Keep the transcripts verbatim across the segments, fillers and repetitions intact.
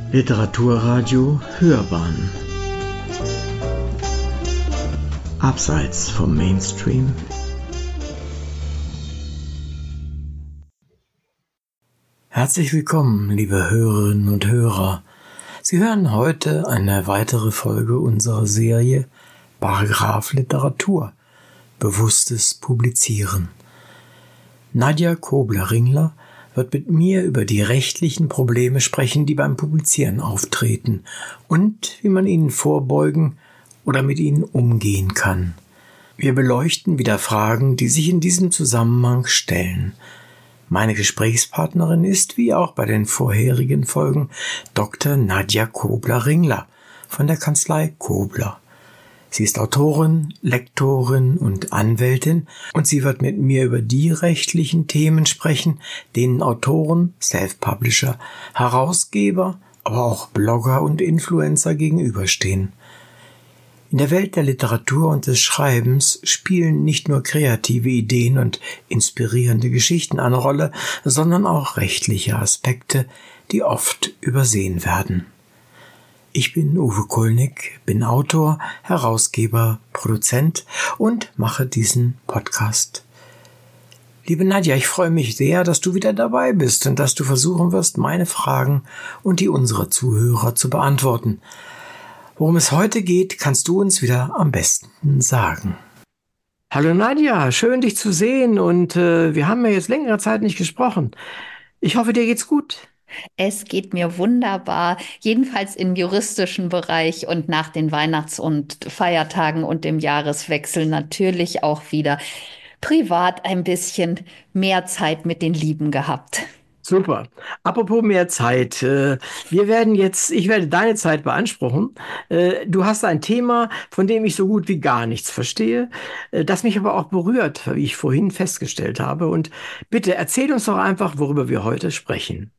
Literaturradio Hörbahn Abseits vom Mainstream. Herzlich willkommen, liebe Hörerinnen und Hörer. Sie hören heute eine weitere Folge unserer Serie Paragraph Literatur – Bewusstes Publizieren. Nadja Kobler-Ringler wird mit mir über die rechtlichen Probleme sprechen, die beim Publizieren auftreten und wie man ihnen vorbeugen oder mit ihnen umgehen kann. Wir beleuchten wieder Fragen, die sich in diesem Zusammenhang stellen. Meine Gesprächspartnerin ist, wie auch bei den vorherigen Folgen, Doktor Nadja Kobler-Ringler von der Kanzlei Kobler. Sie ist Autorin, Lektorin und Anwältin und sie wird mit mir über die rechtlichen Themen sprechen, denen Autoren, Self-Publisher, Herausgeber, aber auch Blogger und Influencer gegenüberstehen. In der Welt der Literatur und des Schreibens spielen nicht nur kreative Ideen und inspirierende Geschichten eine Rolle, sondern auch rechtliche Aspekte, die oft übersehen werden. Ich bin Uwe Kulnig, bin Autor, Herausgeber, Produzent und mache diesen Podcast. Liebe Nadja, ich freue mich sehr, dass du wieder dabei bist und dass du versuchen wirst, meine Fragen und die unserer Zuhörer zu beantworten. Worum es heute geht, kannst du uns wieder am besten sagen. Hallo Nadja, schön dich zu sehen und äh, wir haben ja jetzt längere Zeit nicht gesprochen. Ich hoffe, dir geht's gut. Es geht mir wunderbar, jedenfalls im juristischen Bereich und nach den Weihnachts- und Feiertagen und dem Jahreswechsel natürlich auch wieder privat ein bisschen mehr Zeit mit den Lieben gehabt. Super. Apropos mehr Zeit. äh, Wir werden jetzt, ich werde deine Zeit beanspruchen. Äh, Du hast ein Thema, von dem ich so gut wie gar nichts verstehe, äh, das mich aber auch berührt, wie ich vorhin festgestellt habe. Und bitte erzähl uns doch einfach, worüber wir heute sprechen.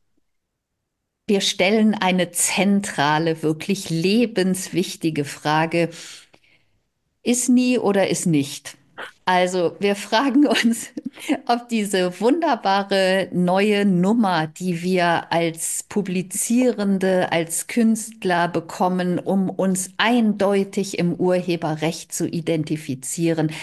Wir stellen eine zentrale, wirklich lebenswichtige Frage: Ist nie oder ist nicht? Also wir fragen uns, ob diese wunderbare neue Nummer, die wir als Publizierende, als Künstler bekommen, um uns eindeutig im Urheberrecht zu identifizieren,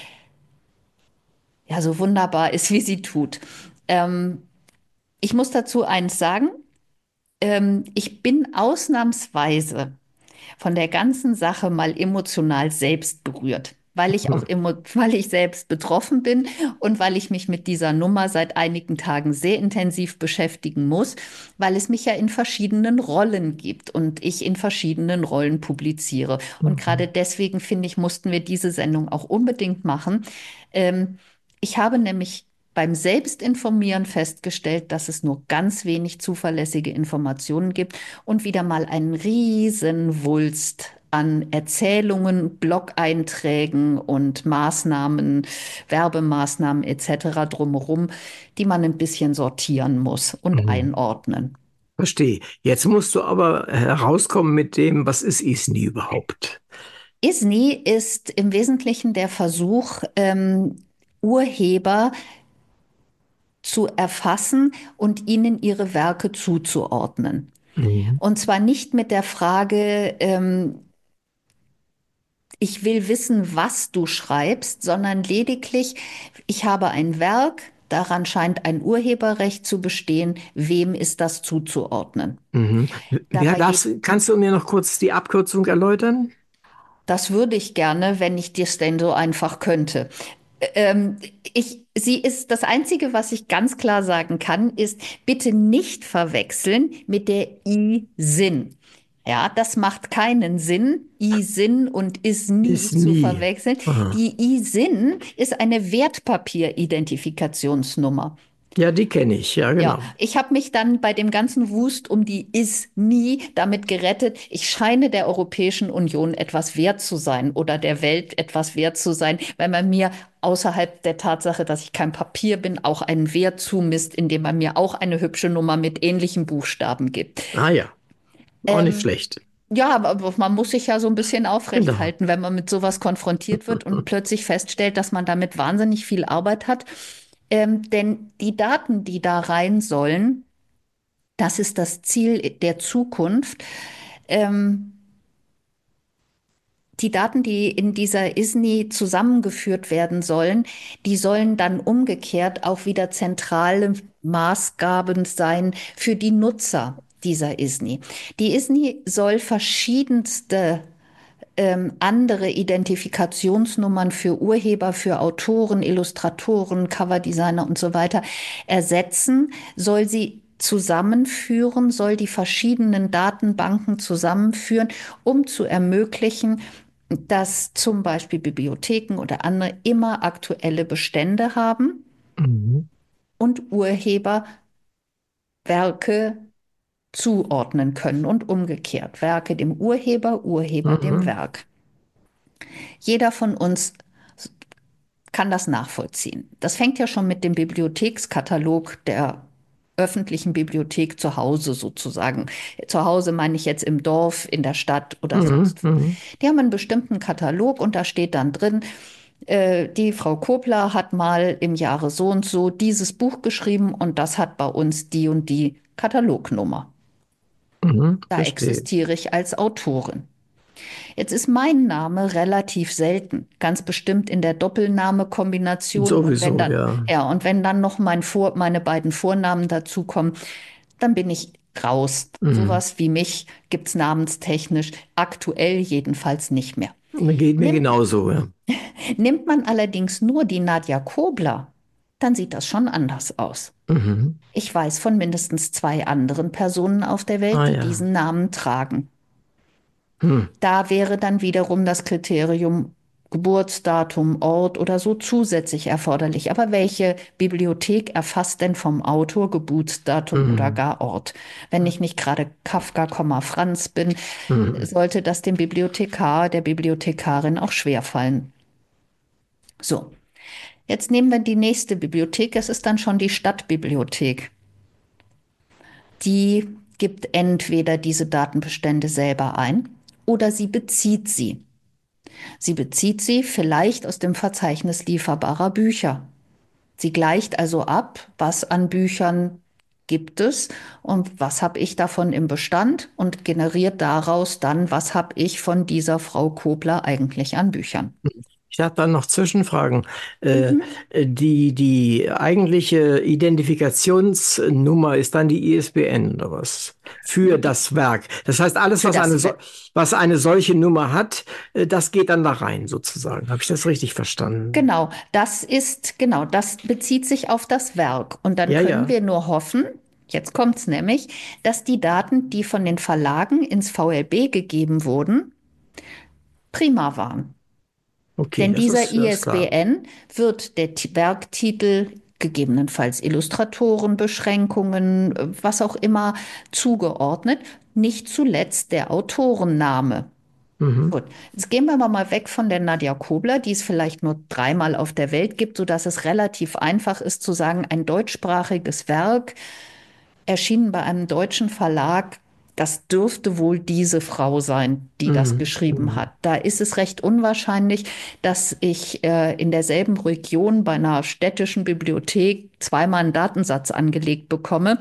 ja, so wunderbar ist, wie sie tut. Ähm, ich muss dazu eins sagen. Ähm, ich bin ausnahmsweise von der ganzen Sache mal emotional selbst berührt, weil ich auch emo weil ich selbst betroffen bin und weil ich mich mit dieser Nummer seit einigen Tagen sehr intensiv beschäftigen muss, weil es mich ja in verschiedenen Rollen gibt und ich in verschiedenen Rollen publiziere. Und gerade deswegen, finde ich, mussten wir diese Sendung auch unbedingt machen. Ähm, ich habe nämlich beim Selbstinformieren festgestellt, dass es nur ganz wenig zuverlässige Informationen gibt und wieder mal einen riesen Wulst an Erzählungen, Blog-Einträgen und Maßnahmen, Werbemaßnahmen et cetera drumherum, die man ein bisschen sortieren muss und Mhm. einordnen. Verstehe. Jetzt musst du aber herauskommen mit dem, was ist I S N I überhaupt? I S N I ist im Wesentlichen der Versuch, ähm, Urheber zu erfassen und ihnen ihre Werke zuzuordnen. Mhm. Und zwar nicht mit der Frage, ähm, ich will wissen, was du schreibst, sondern lediglich, ich habe ein Werk, daran scheint ein Urheberrecht zu bestehen, wem ist das zuzuordnen? Mhm. Wer Dabei darf's, geht, kannst du mir noch kurz die Abkürzung erläutern? das würde ich gerne, wenn ich dir es denn so einfach könnte. Ähm, ich, sie ist das Einzige, was ich ganz klar sagen kann, ist, bitte nicht verwechseln mit der I-Sinn. Ja, das macht keinen Sinn, I-Sinn und ist nie Ist zu nie. verwechseln. Aha. Die I-Sinn ist eine Wertpapier-Identifikationsnummer. Ja, die kenne ich, ja, Ja, genau. ich habe mich dann bei dem ganzen Wust um die ist nie damit gerettet. Ich scheine der Europäischen Union etwas wert zu sein oder der Welt etwas wert zu sein, weil man mir außerhalb der Tatsache, dass ich kein Papier bin, auch einen Wert zumisst, indem man mir auch eine hübsche Nummer mit ähnlichen Buchstaben gibt. Ah ja, auch nicht Ähm, schlecht. ja, aber man muss sich ja so ein bisschen aufrecht Genau. halten, wenn man mit sowas konfrontiert wird und plötzlich feststellt, dass man damit wahnsinnig viel Arbeit hat. Ähm, denn die Daten, die da rein sollen, Das ist das Ziel der Zukunft. Ähm, Die Daten, die in dieser I S N I zusammengeführt werden sollen, die sollen dann umgekehrt auch wieder zentrale Maßgaben sein für die Nutzer dieser I S N I. Die I S N I soll verschiedenste ähm, andere Identifikationsnummern für Urheber, für Autoren, Illustratoren, Coverdesigner und so weiter ersetzen, soll sie zusammenführen, soll die verschiedenen Datenbanken zusammenführen, um zu ermöglichen, dass zum Beispiel Bibliotheken oder andere immer aktuelle Bestände haben Mhm. und Urheber Werke zuordnen können und umgekehrt. Werke dem Urheber, Urheber dem Mhm. Werk. Jeder von uns kann das nachvollziehen. Das fängt ja schon mit dem Bibliothekskatalog der öffentlichen Bibliothek zu Hause sozusagen. Zu Hause meine ich jetzt im Dorf, in der Stadt oder Mhm. sonst wo. Mhm. Die haben einen bestimmten Katalog und da steht dann drin, äh, die Frau Kobler hat mal im Jahre so und so dieses Buch geschrieben und das hat bei uns die und die Katalognummer. Mhm. Da Verstehe. existiere ich als Autorin. Jetzt ist mein Name relativ selten, ganz bestimmt in der Doppelname-Kombination und wenn Sowieso, dann, ja. ja, und wenn dann noch mein Vor, meine beiden Vornamen dazukommen, dann bin ich raus. Mhm. Sowas wie mich gibt's namenstechnisch aktuell jedenfalls nicht mehr. Geht mir Nimmt, genauso, ja. nimmt man allerdings nur die Nadja Kobler, dann sieht das schon anders aus. Mhm. Ich weiß von mindestens zwei anderen Personen auf der Welt, Ah die ja. diesen Namen tragen. Hm. Da wäre dann wiederum das Kriterium Geburtsdatum, Ort oder so zusätzlich erforderlich. Aber welche Bibliothek erfasst denn vom Autor Geburtsdatum oder Mhm. gar Ort? Wenn ich nicht gerade Kafka, Franz bin, Mhm. sollte das dem Bibliothekar, der Bibliothekarin auch schwerfallen. So, jetzt nehmen wir die nächste Bibliothek. Es ist dann schon die Stadtbibliothek. Die gibt entweder diese Datenbestände selber ein oder sie bezieht sie. Sie bezieht sie vielleicht aus dem Verzeichnis lieferbarer Bücher. Sie gleicht also ab, was an Büchern gibt es und was habe ich davon im Bestand und generiert daraus dann, was habe ich von dieser Frau Kobler eigentlich an Büchern. Ich darf dann noch Zwischenfragen. Äh, Mhm. die, die eigentliche Identifikationsnummer ist dann die I S B N oder was? Für das Werk. Das heißt, alles, Für was eine, das, so, was eine solche Nummer hat, äh, das geht dann da rein, sozusagen. Habe ich das richtig verstanden? genau, das ist, genau, das bezieht sich auf das Werk. Und dann Ja, können ja. wir nur hoffen, jetzt kommt es nämlich, dass die Daten, die von den Verlagen ins V L B gegeben wurden, prima waren. Okay, Denn das dieser ist, das ist klar. I S B N wird der T- Werktitel, gegebenenfalls Illustratorenbeschränkungen, äh, was auch immer, zugeordnet, nicht zuletzt der Autorenname. Mhm. Gut, jetzt gehen wir aber mal weg von der Nadja Kobler, die es vielleicht nur dreimal auf der Welt gibt, sodass es relativ einfach ist zu sagen, ein deutschsprachiges Werk erschienen bei einem deutschen Verlag. Das dürfte wohl diese Frau sein, die das Mhm. geschrieben Mhm. hat. Da ist es recht unwahrscheinlich, dass ich äh, in derselben Region bei einer städtischen Bibliothek zweimal einen Datensatz angelegt bekomme,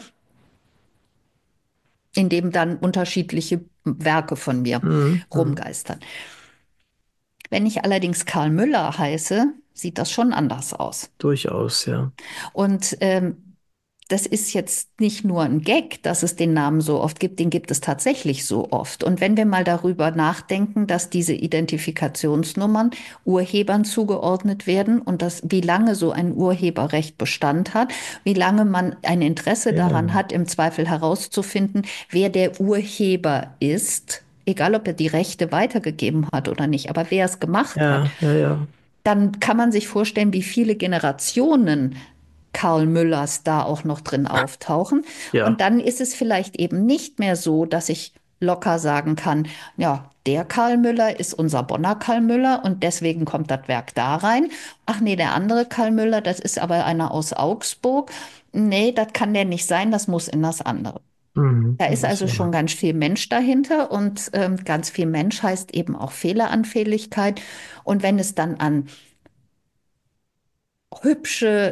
in dem dann unterschiedliche Werke von mir Mhm. Mhm. rumgeistern. Wenn ich allerdings Karl Müller heiße, sieht das schon anders aus. Durchaus, ja. Und ähm, das ist jetzt nicht nur ein Gag, dass es den Namen so oft gibt, den gibt es tatsächlich so oft. Und wenn wir mal darüber nachdenken, dass diese Identifikationsnummern Urhebern zugeordnet werden und dass, wie lange so ein Urheberrecht Bestand hat, wie lange man ein Interesse daran Ja, hat, im Zweifel herauszufinden, wer der Urheber ist, egal ob er die Rechte weitergegeben hat oder nicht, aber wer es gemacht hat, ja, ja, ja. dann kann man sich vorstellen, wie viele Generationen Karl Müllers da auch noch drin auftauchen. Und Ja. dann ist es vielleicht eben nicht mehr so, dass ich locker sagen kann, ja, der Karl Müller ist unser Bonner Karl Müller und deswegen kommt das Werk da rein. Ach nee, der andere Karl Müller, das ist aber einer aus Augsburg. Nee, das kann der nicht sein, das muss in das andere. Mhm. Da Das ist ist also schon wahr. ganz viel Mensch dahinter und ähm, ganz viel Mensch heißt eben auch Fehleranfälligkeit. Und wenn es dann an hübsche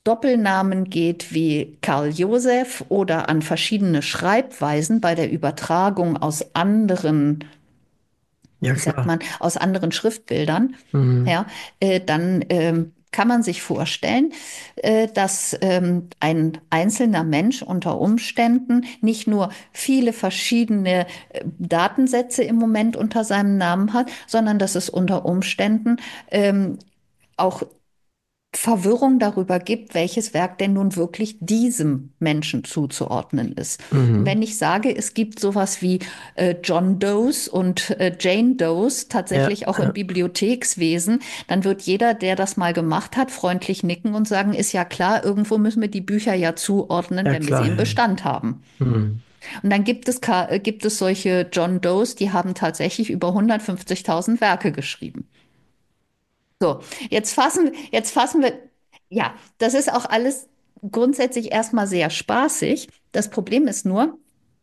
Doppelnamen geht wie Karl Josef oder an verschiedene Schreibweisen bei der Übertragung aus anderen, Ja, wie sagt klar. man, aus anderen Schriftbildern, Mhm. ja, äh, dann ähm, kann man sich vorstellen, äh, dass ähm, ein einzelner Mensch unter Umständen nicht nur viele verschiedene äh, Datensätze im Moment unter seinem Namen hat, sondern dass es unter Umständen ähm, auch Verwirrung darüber gibt, welches Werk denn nun wirklich diesem Menschen zuzuordnen ist. Mhm. Wenn ich sage, es gibt sowas wie äh, John Does und äh, Jane Does Ja, tatsächlich auch im ja, Bibliothekswesen, dann wird jeder, der das mal gemacht hat, freundlich nicken und sagen, ist ja klar, irgendwo müssen wir die Bücher ja zuordnen, ja, wenn wir sie klar. im Ja. Bestand haben. Mhm. Und dann gibt es, Ka- äh, gibt es solche John Does, die haben tatsächlich über hundertfünfzigtausend Werke geschrieben. So, jetzt fassen, jetzt fassen wir, ja, das ist auch alles grundsätzlich erstmal sehr spaßig. Das Problem ist nur,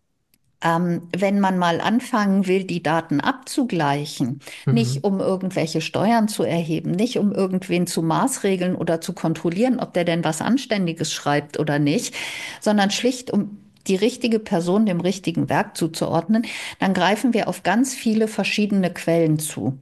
ähm, wenn man mal anfangen will, die Daten abzugleichen, Mhm. nicht um irgendwelche Steuern zu erheben, nicht um irgendwen zu maßregeln oder zu kontrollieren, ob der denn was Anständiges schreibt oder nicht, sondern schlicht um die richtige Person dem richtigen Werk zuzuordnen, dann greifen wir auf ganz viele verschiedene Quellen zu.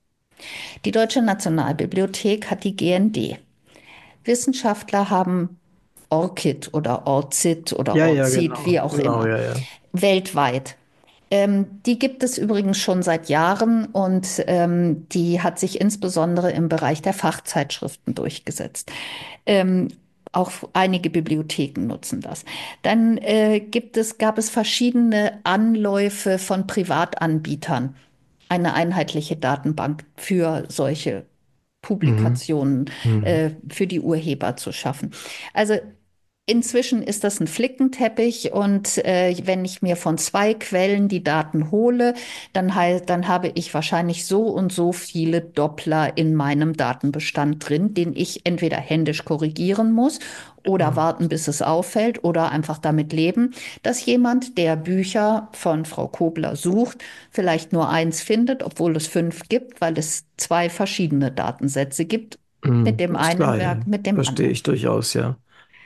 Die Deutsche Nationalbibliothek hat die G N D. Wissenschaftler haben ORCID oder ORCID oder Ja, ja, ORCID, genau. wie auch Genau, immer, ja, ja. weltweit. Ähm, die gibt es übrigens schon seit Jahren und ähm, die hat sich insbesondere im Bereich der Fachzeitschriften durchgesetzt. Ähm, auch einige Bibliotheken nutzen das. Dann äh, gibt es, gab es verschiedene Anläufe von Privatanbietern, eine einheitliche Datenbank für solche Mhm. Publikationen Mhm. äh, für die Urheber zu schaffen. Also inzwischen ist das ein Flickenteppich und äh, wenn ich mir von zwei Quellen die Daten hole, dann, hei- dann habe ich wahrscheinlich so und so viele Doppler in meinem Datenbestand drin, den ich entweder händisch korrigieren muss oder Genau. warten, bis es auffällt oder einfach damit leben, dass jemand, der Bücher von Frau Kobler sucht, vielleicht nur eins findet, obwohl es fünf gibt, weil es zwei verschiedene Datensätze gibt, mit Mhm. dem Ist klar, einen ja. Werk, mit dem Verstehe anderen. ich durchaus, ja.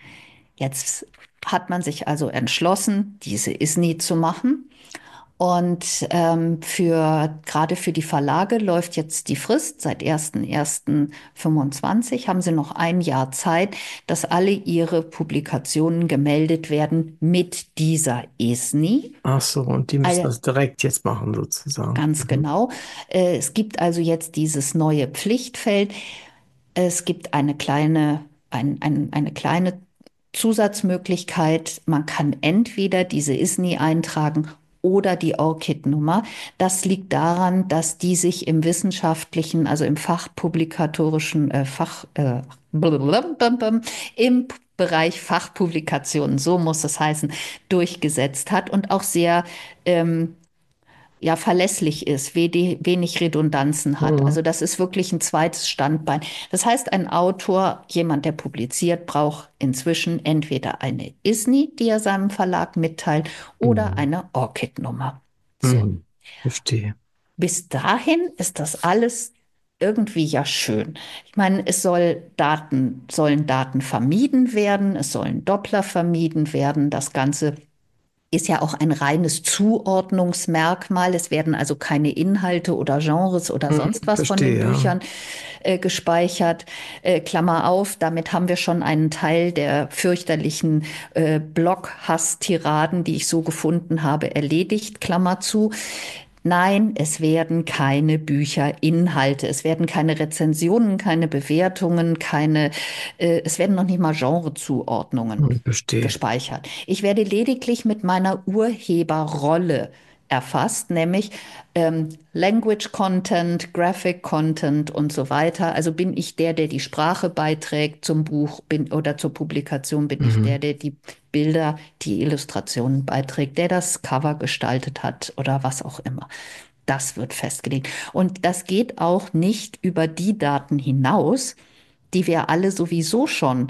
Jetzt hat man sich also entschlossen, diese I S N I zu machen. Und ähm, für, gerade für die Verlage läuft jetzt die Frist. Seit erster erster fünfundzwanzig haben sie noch ein Jahr Zeit, dass alle ihre Publikationen gemeldet werden mit dieser I S N I. Ach so, und die müssen All- das direkt jetzt machen, sozusagen. Ganz Mhm. genau. Äh, Es gibt also jetzt dieses neue Pflichtfeld. Es gibt eine kleine, ein, ein, eine kleine Zusatzmöglichkeit. Man kann entweder diese I S N I eintragen oder die ORCID-Nummer. Das liegt daran, dass die sich im wissenschaftlichen, also im fachpublikatorischen äh, Fach, äh, blablabla, im Bereich Fachpublikationen, so muss es heißen, durchgesetzt hat und auch sehr ähm, ja, verlässlich ist, wenig Redundanzen hat. Mhm. Also das ist wirklich ein zweites Standbein. Das heißt, ein Autor, jemand, der publiziert, braucht inzwischen entweder eine I S N I, die er seinem Verlag mitteilt, oder Mhm. eine ORCID-Nummer. So, Mhm. Verstehe. bis dahin ist das alles irgendwie ja schön. Ich meine, es soll Daten, sollen Daten vermieden werden, es sollen Doppler vermieden werden, das Ganze ist ja auch ein reines Zuordnungsmerkmal. Es werden also keine Inhalte oder Genres oder Mhm. sonst was von den Verstehe, ja. Büchern äh, gespeichert. Äh, Klammer auf, damit haben wir schon einen Teil der fürchterlichen äh, Blog-Hass-Tiraden, die ich so gefunden habe, erledigt. Klammer zu. Nein, es werden keine Bücherinhalte, es werden keine Rezensionen, keine Bewertungen, keine, äh, es werden noch nicht mal Genrezuordnungen Mhm. Verstehe. gespeichert. Ich werde lediglich mit meiner Urheberrolle erfasst, nämlich ähm, Language Content, Graphic Content und so weiter. Also bin ich der, der die Sprache beiträgt zum Buch bin, oder zur Publikation, bin ich der, Mhm. der die Bilder, die Illustrationen beiträgt, der das Cover gestaltet hat oder was auch immer. Das wird festgelegt. Und das geht auch nicht über die Daten hinaus, die wir alle sowieso schon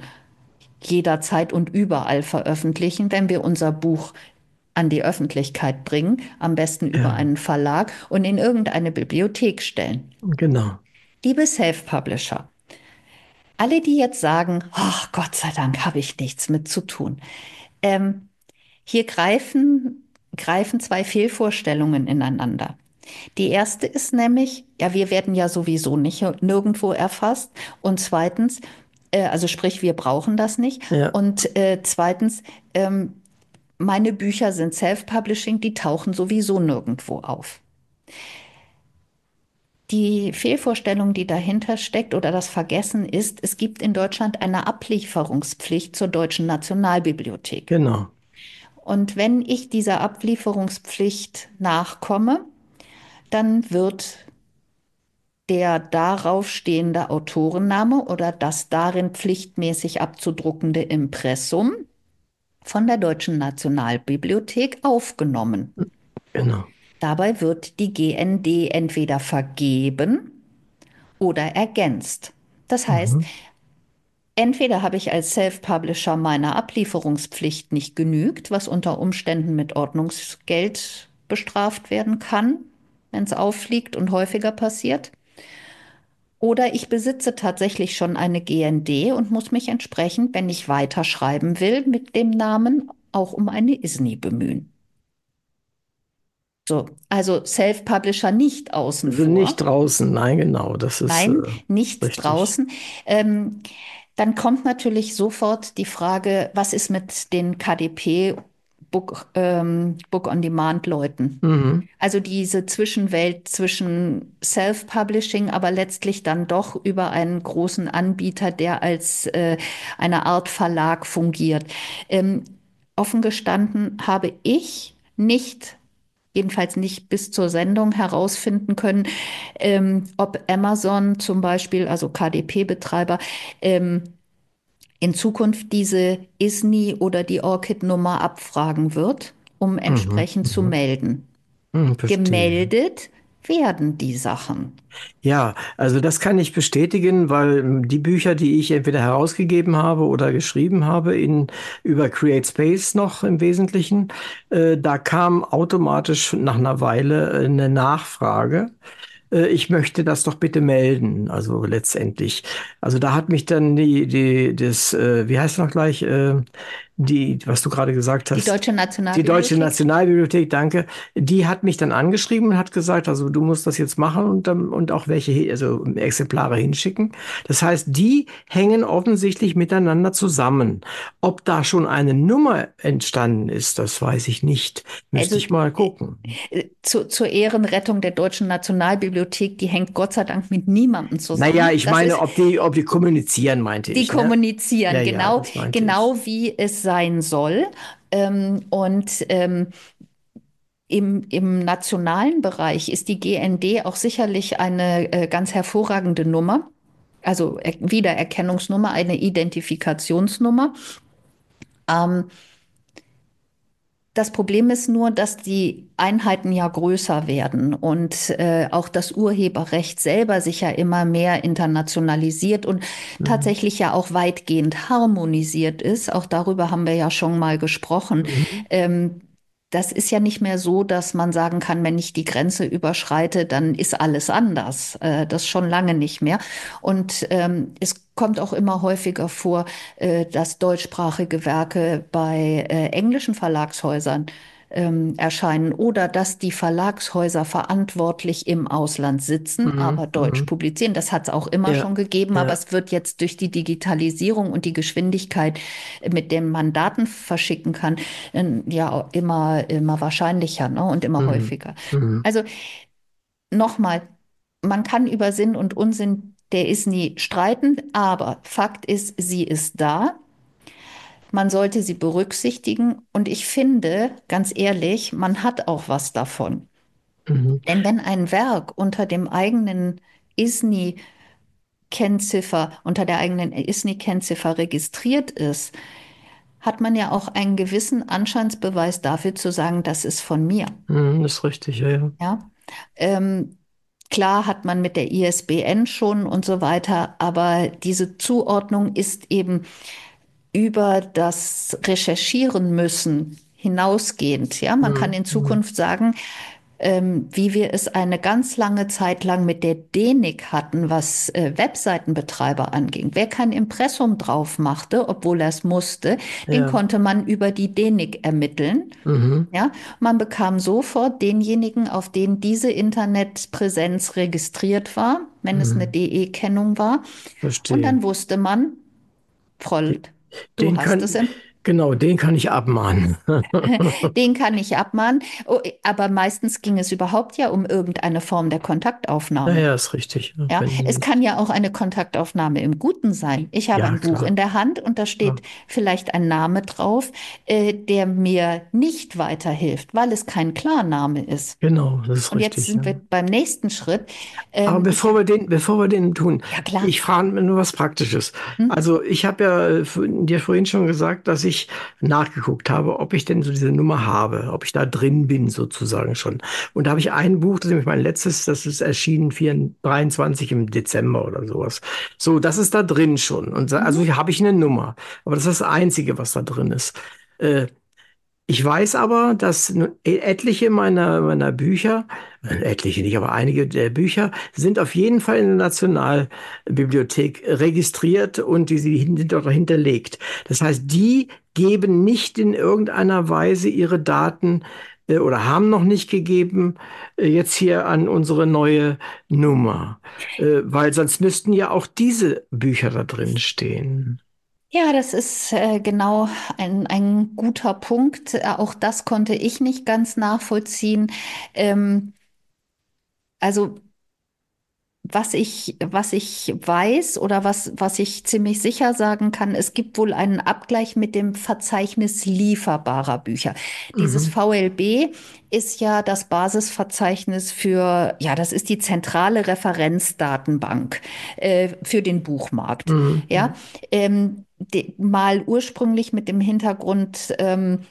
jederzeit und überall veröffentlichen, wenn wir unser Buch an die Öffentlichkeit bringen, am besten über Ja, einen Verlag und in irgendeine Bibliothek stellen. genau. Liebe Self-Publisher, alle, die jetzt sagen, ach Gott sei Dank habe ich nichts mit zu tun. Ähm, hier greifen, greifen zwei Fehlvorstellungen ineinander. Die erste ist nämlich, ja, wir werden ja sowieso nicht nirgendwo erfasst. Und zweitens, äh, also sprich, wir brauchen das nicht. Ja, Und äh, zweitens, ähm, meine Bücher sind Self-Publishing, die tauchen sowieso nirgendwo auf. Die Fehlvorstellung, die dahinter steckt oder das Vergessen ist, es gibt in Deutschland eine Ablieferungspflicht zur Deutschen Nationalbibliothek. genau. Und wenn ich dieser Ablieferungspflicht nachkomme, dann wird der darauf stehende Autorenname oder das darin pflichtmäßig abzudruckende Impressum von der Deutschen Nationalbibliothek aufgenommen. Genau. Dabei wird die G N D entweder vergeben oder ergänzt. Das heißt, Mhm. entweder habe ich als Self-Publisher meiner Ablieferungspflicht nicht genügt, was unter Umständen mit Ordnungsgeld bestraft werden kann, wenn es auffliegt und häufiger passiert. Oder ich besitze tatsächlich schon eine G N D und muss mich entsprechend, wenn ich weiterschreiben will, mit dem Namen auch um eine I S N I bemühen. So, also Self-Publisher nicht außen Also nicht vor. draußen, nein, genau, das ist äh, Nein, nicht richtig. draußen. Ähm, dann kommt natürlich sofort die Frage, was ist mit den K D P Book, ähm, Book on Demand Leuten? Mhm. Also diese Zwischenwelt zwischen Self-Publishing, aber letztlich dann doch über einen großen Anbieter, der als äh, eine Art Verlag fungiert. Ähm, offen gestanden habe ich nicht, jedenfalls nicht bis zur Sendung herausfinden können, ähm, ob Amazon zum Beispiel, also K D P-Betreiber, ähm, in Zukunft diese I S N I oder die Orchid-Nummer abfragen wird, um Mhm. entsprechend zu Mhm. melden. Mhm, verstehe. Gemeldet werden die Sachen. Ja, also das kann ich bestätigen, weil ähm, die Bücher, die ich entweder herausgegeben habe oder geschrieben habe, in, über Create Space noch im Wesentlichen, äh, da kam automatisch nach einer Weile äh, eine Nachfrage. Äh, ich möchte das doch bitte melden, also letztendlich. Also da hat mich dann die, die, das, äh, wie heißt es noch gleich, äh, die, was du gerade gesagt Die hast, Deutsche die Deutsche Nationalbibliothek? Nationalbibliothek, danke, die hat mich dann angeschrieben und hat gesagt, also du musst das jetzt machen und, dann- und auch welche, also Exemplare hinschicken. Das heißt, die hängen offensichtlich miteinander zusammen. Ob da schon eine Nummer entstanden ist, das weiß ich nicht. Müsste Also ich mal äh, gucken. äh, zu, zur Ehrenrettung der Deutschen Nationalbibliothek, die hängt Gott sei Dank mit niemandem Naja, zusammen. ich Das meine, ist, ob die, ob die kommunizieren, meinte die ich, ne? Ja, kommunizieren ja, genau, das meinte ich. genau wie es sein soll. Ähm, und ähm, im, im nationalen Bereich ist die G N D auch sicherlich eine äh, ganz hervorragende Nummer. Also er Wiedererkennungsnummer, eine Identifikationsnummer. Ähm, Das Problem ist nur, dass die Einheiten ja größer werden und äh, auch das Urheberrecht selber sich ja immer mehr internationalisiert und Mhm. tatsächlich ja auch weitgehend harmonisiert ist. Auch darüber haben wir ja schon mal gesprochen. Mhm. Ähm, Das ist ja nicht mehr so, dass man sagen kann, wenn ich die Grenze überschreite, dann ist alles anders. Äh, das schon lange nicht mehr. Und ähm, es kommt auch immer häufiger vor, äh, dass deutschsprachige Werke bei äh, englischen Verlagshäusern ähm, erscheinen oder dass die Verlagshäuser verantwortlich im Ausland sitzen, Mhm. aber Deutsch Mhm. publizieren. Das hat es auch immer Ja, schon gegeben, aber ja. es wird jetzt durch die Digitalisierung und die Geschwindigkeit, mit der man Daten verschicken kann, äh, ja immer, immer wahrscheinlicher, ne, und immer Mhm. häufiger. Mhm. Also nochmal, man kann über Sinn und Unsinn der I S N I streiten, aber Fakt ist, sie ist da. Man sollte sie berücksichtigen und ich finde, ganz ehrlich, man hat auch was davon. Mhm. Denn wenn ein Werk unter dem eigenen I S N I-Kennziffer, unter der eigenen I S N I-Kennziffer registriert ist, hat man ja auch einen gewissen Anscheinsbeweis dafür zu sagen, das ist von mir. Mhm. Ist richtig, ja, ja. Ja, ähm, klar hat man mit der I S B N schon und so weiter, aber diese Zuordnung ist eben über das Recherchieren müssen hinausgehend. Ja, man kann Mhm. in Mhm. Zukunft sagen, ähm, wie wir es eine ganz lange Zeit lang mit der D E N I C hatten, was äh, Webseitenbetreiber anging. Wer kein Impressum drauf machte, obwohl er es musste, den Ja. konnte man über die D E N I C ermitteln. Mhm. Ja, man bekam sofort denjenigen, auf den diese Internetpräsenz registriert war, wenn es eine Mhm. D E-Kennung war. Und Verstehe. dann wusste man, Den, Frold, du den hast es kann, im genau, den kann ich abmahnen. Den kann ich abmahnen. Oh, aber meistens ging es überhaupt ja um irgendeine Form der Kontaktaufnahme. Naja, ist richtig. Ja, Wenn es kann nicht. ja auch eine Kontaktaufnahme im Guten sein. Ich habe Ja, ein Buch klar. in der Hand und da Ja, steht vielleicht ein Name drauf, äh, der mir nicht weiterhilft, weil es kein Klarname ist. genau, das ist Und jetzt richtig. sind Ja. wir beim nächsten Schritt. Aber Ähm, ich, bevor wir den, bevor wir den tun, ja klar. ich frage nur was Praktisches. Hm? Also ich habe ja äh, f- dir vorhin schon gesagt, dass ich nachgeguckt habe, ob ich denn so diese Nummer habe, ob ich da drin bin sozusagen schon. Und da habe ich ein Buch, das ist nämlich mein letztes, das ist erschienen vierundzwanzig, dreiundzwanzig im Dezember oder sowas. So, das ist da drin schon. Und da- also Mhm. hier habe ich eine Nummer. Aber das ist das Einzige, was da drin ist. Äh, Ich weiß aber, dass nu- etliche meiner, meiner Bücher, äh, etliche nicht, aber einige der Bücher sind auf jeden Fall in der Nationalbibliothek registriert und die sie hin- dort hinterlegt. Das heißt, die geben nicht in irgendeiner Weise ihre Daten äh, oder haben noch nicht gegeben äh, jetzt hier an unsere neue Nummer, äh, weil sonst müssten ja auch diese Bücher da drin stehen. Ja, das ist äh, genau ein, ein guter Punkt. Äh, auch das konnte ich nicht ganz nachvollziehen. Ähm, also Was ich, was ich weiß oder was, was ich ziemlich sicher sagen kann, es gibt wohl einen Abgleich mit dem Verzeichnis lieferbarer Bücher. Dieses Mhm. V L B ist ja das Basisverzeichnis für, ja, das ist die zentrale Referenzdatenbank äh, für den Buchmarkt. Mhm. Ja, ähm, de, mal ursprünglich mit dem Hintergrund, ähm,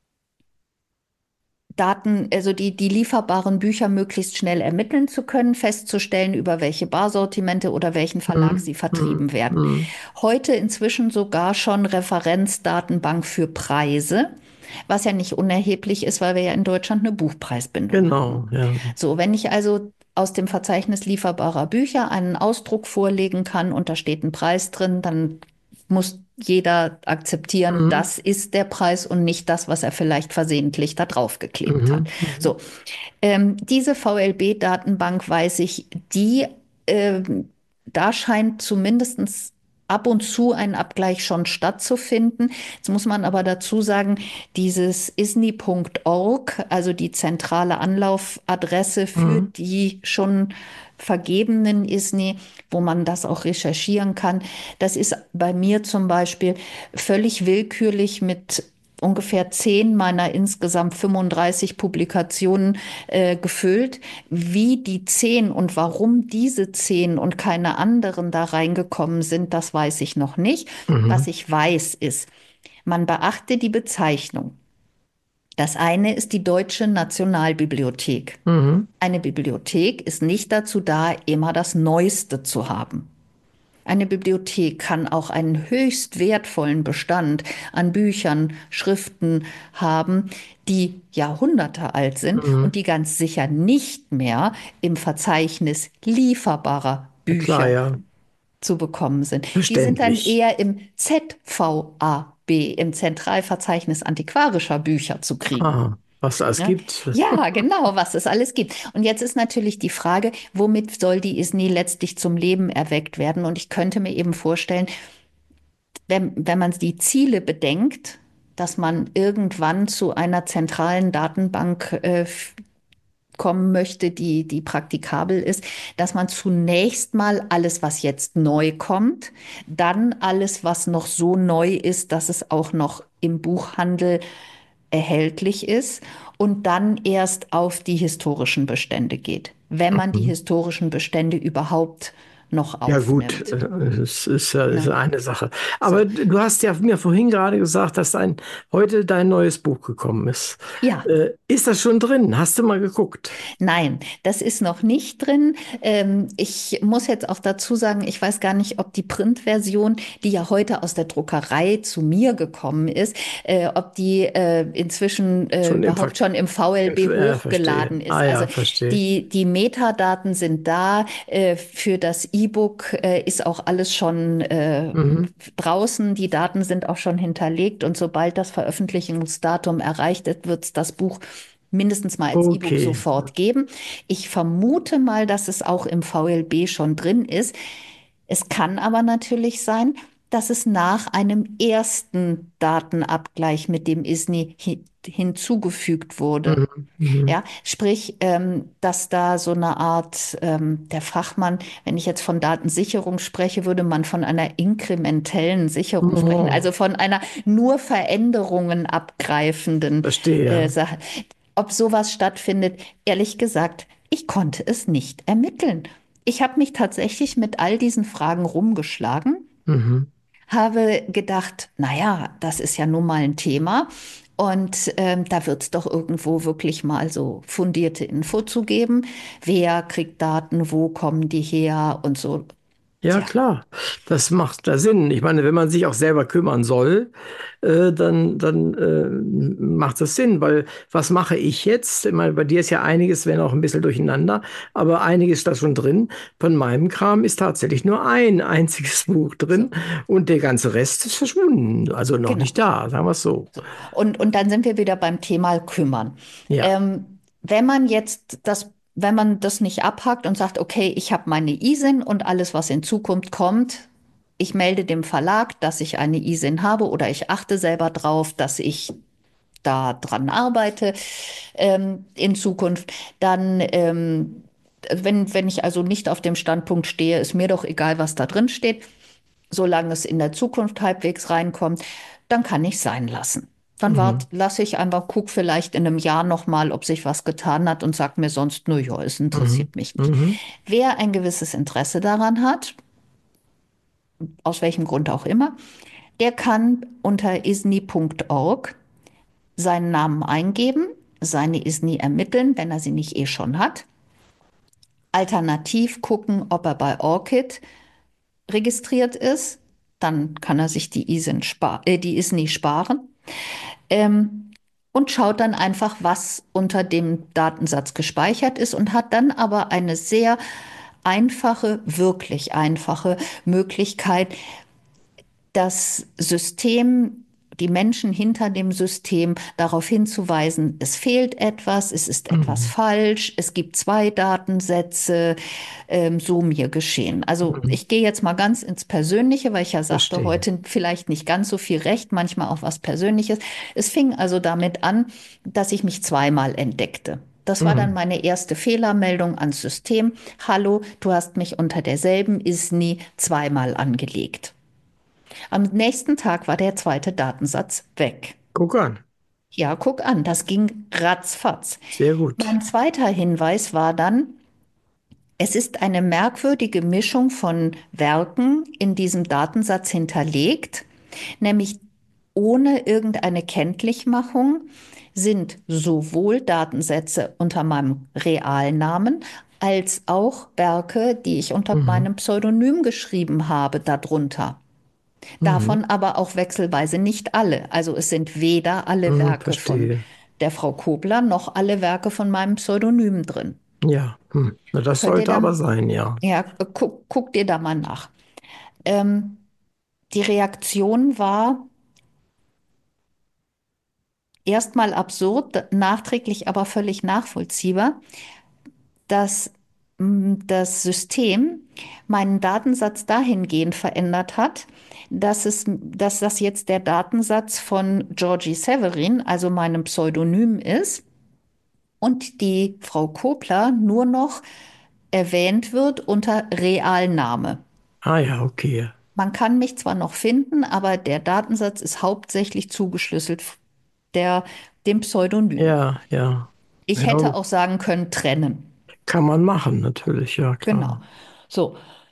Daten, also die, die lieferbaren Bücher möglichst schnell ermitteln zu können, festzustellen, über welche Barsortimente oder welchen Verlag Mhm. sie Mhm. vertrieben werden. Mhm. Heute inzwischen sogar schon Referenzdatenbank für Preise, was ja nicht unerheblich ist, weil wir ja in Deutschland eine Buchpreisbindung haben. Genau, ja. So, wenn ich also aus dem Verzeichnis lieferbarer Bücher einen Ausdruck vorlegen kann und da steht ein Preis drin, dann muss jeder akzeptieren, Mhm. das ist der Preis und nicht das, was er vielleicht versehentlich da drauf geklebt hat. Mhm. Mhm. So, ähm, diese V L B-Datenbank weiß ich, die, ähm, da scheint zumindest ab und zu ein Abgleich schon stattzufinden. Jetzt muss man aber dazu sagen, dieses I S N I Punkt org, also die zentrale Anlaufadresse für Mhm. die schon vergebenen I S N I, wo man das auch recherchieren kann, das ist bei mir zum Beispiel völlig willkürlich mit ungefähr zehn meiner insgesamt fünfunddreißig Publikationen äh, gefüllt. Wie die zehn und warum diese zehn und keine anderen da reingekommen sind, das weiß ich noch nicht. Was Mhm. ich weiß ist, man beachte die Bezeichnung. Das eine ist die Deutsche Nationalbibliothek. Mhm. Eine Bibliothek ist nicht dazu da, immer das Neueste zu haben. Eine Bibliothek kann auch einen höchst wertvollen Bestand an Büchern, Schriften haben, die Jahrhunderte alt sind und Mhm. die ganz sicher nicht mehr im Verzeichnis lieferbarer Ja, klar, Bücher ja. zu bekommen sind. Die sind dann Verständlich. eher im Z V A B, im Zentralverzeichnis antiquarischer Bücher zu kriegen. Aha, was es alles Ja, gibt. ja, genau, was es alles gibt. Und jetzt ist natürlich die Frage, womit soll die I S N I letztlich zum Leben erweckt werden? Und ich könnte mir eben vorstellen, wenn, wenn man die Ziele bedenkt, dass man irgendwann zu einer zentralen Datenbank äh, kommen möchte, die, die praktikabel ist, dass man zunächst mal alles, was jetzt neu kommt, dann alles, was noch so neu ist, dass es auch noch im Buchhandel erhältlich ist und dann erst auf die historischen Bestände geht, wenn man die Mhm. historischen Bestände überhaupt noch Ja gut, aufnimmt. äh, es ist ja ist Ne? eine Sache. So. Aber du hast ja mir vorhin gerade gesagt, dass ein, heute dein neues Buch gekommen ist. Ja. Äh, ist das schon drin? Hast du mal geguckt? Nein, das ist noch nicht drin. Ähm, ich muss jetzt auch dazu sagen, ich weiß gar nicht, ob die Printversion, die ja heute aus der Druckerei zu mir gekommen ist, äh, ob die äh, inzwischen äh, Schon im Ver überhaupt schon im im, V L B äh, verstehe. hochgeladen Ah ist. Also ja, verstehe. die, die Metadaten sind da. Äh, für das E-Book äh, ist auch alles schon äh, Mhm. draußen. Die Daten sind auch schon hinterlegt und sobald das Veröffentlichungsdatum erreicht ist, wird es das Buch mindestens mal als E-Book Okay. sofort geben. Ich vermute mal, dass es auch im V L B schon drin ist. Es kann aber natürlich sein, dass es nach einem ersten Datenabgleich mit dem I S N I hi- hinzugefügt wurde. Mhm. Mhm. Ja, sprich, ähm, dass da so eine Art, ähm, der Fachmann, wenn ich jetzt von Datensicherung spreche, würde man von einer inkrementellen Sicherung sprechen, Oh, also von einer nur Veränderungen abgreifenden äh, verstehe. Sache. Ob sowas stattfindet, ehrlich gesagt, ich konnte es nicht ermitteln. Ich habe mich tatsächlich mit all diesen Fragen rumgeschlagen, Mhm. habe gedacht, naja, das ist ja nun mal ein Thema und ähm, da wird es doch irgendwo wirklich mal so fundierte Info zu geben. Wer kriegt Daten, wo kommen die her und so. Ja, Tja, klar, das macht da Sinn. Ich meine, wenn man sich auch selber kümmern soll, äh, dann, dann äh, macht das Sinn, weil was mache ich jetzt? Ich meine, bei dir ist ja einiges, wenn auch ein bisschen durcheinander, aber einiges ist da schon drin. Von meinem Kram ist tatsächlich nur ein einziges Buch drin so, und der ganze Rest ist verschwunden, also noch genau. nicht da, sagen wir es so. So. Und, und dann sind wir wieder beim Thema kümmern. Ja. Ähm, wenn man jetzt das, wenn man das nicht abhakt und sagt, okay, ich habe meine I S I N und alles, was in Zukunft kommt, ich melde dem Verlag, dass ich eine I S I N habe oder ich achte selber drauf, dass ich da dran arbeite ähm, in Zukunft, dann ähm, wenn, wenn ich also nicht auf dem Standpunkt stehe, ist mir doch egal, was da drin steht, solange es in der Zukunft halbwegs reinkommt, dann kann ich sein lassen. Dann wart, Mhm. lasse ich einfach, guck vielleicht in einem Jahr nochmal, ob sich was getan hat und sag mir sonst, nur ja, es Mhm. interessiert mich nicht. Mhm. Wer ein gewisses Interesse daran hat, aus welchem Grund auch immer, der kann unter isni punkt org seinen Namen eingeben, seine isni ermitteln, wenn er sie nicht eh schon hat. Alternativ gucken, ob er bei Orchid registriert ist. Dann kann er sich die I S I N spar äh, die isni sparen. Ähm, und schaut dann einfach, was unter dem Datensatz gespeichert ist und hat dann aber eine sehr einfache, wirklich einfache Möglichkeit, das System, die Menschen hinter dem System darauf hinzuweisen, es fehlt etwas, es ist etwas Mhm. falsch, es gibt zwei Datensätze, ähm, so mir geschehen. Also Mhm. ich gehe jetzt mal ganz ins Persönliche, weil ich ja sagte, Verstehe. heute vielleicht nicht ganz so viel Recht, manchmal auch was Persönliches. Es fing also damit an, dass ich mich zweimal entdeckte. Das war dann Mhm. meine erste Fehlermeldung ans System. Hallo, du hast mich unter derselben isni zweimal angelegt. Am nächsten Tag war der zweite Datensatz weg. Guck an. Ja, guck an, das ging ratzfatz. Sehr gut. Mein zweiter Hinweis war dann, es ist eine merkwürdige Mischung von Werken in diesem Datensatz hinterlegt, nämlich ohne irgendeine Kenntlichmachung sind sowohl Datensätze unter meinem Realnamen als auch Werke, die ich unter Mhm. meinem Pseudonym geschrieben habe, darunter. Mhm. Davon aber auch wechselweise nicht alle. Also es sind weder alle Mhm. Werke von Verstehe. der Frau Kobler noch alle Werke von meinem Pseudonym drin. Ja, hm. Na, das Könnt ihr sollte aber dann, sein, ja. ja, guck, guckt ihr da mal nach. Ähm, die Reaktion war erstmal absurd, nachträglich aber völlig nachvollziehbar, dass mh, das System meinen Datensatz dahingehend verändert hat, dass es, dass das jetzt der Datensatz von Georgie Severin, also meinem Pseudonym ist, und die Frau Kopler nur noch erwähnt wird unter Realname. Ah ja, okay. Man kann mich zwar noch finden, aber der Datensatz ist hauptsächlich zugeschlüsselt der, dem Pseudonym. Ja, ja. Ich Ja, hätte auch sagen können, trennen. kann man machen, natürlich, ja, Genau. klar. So.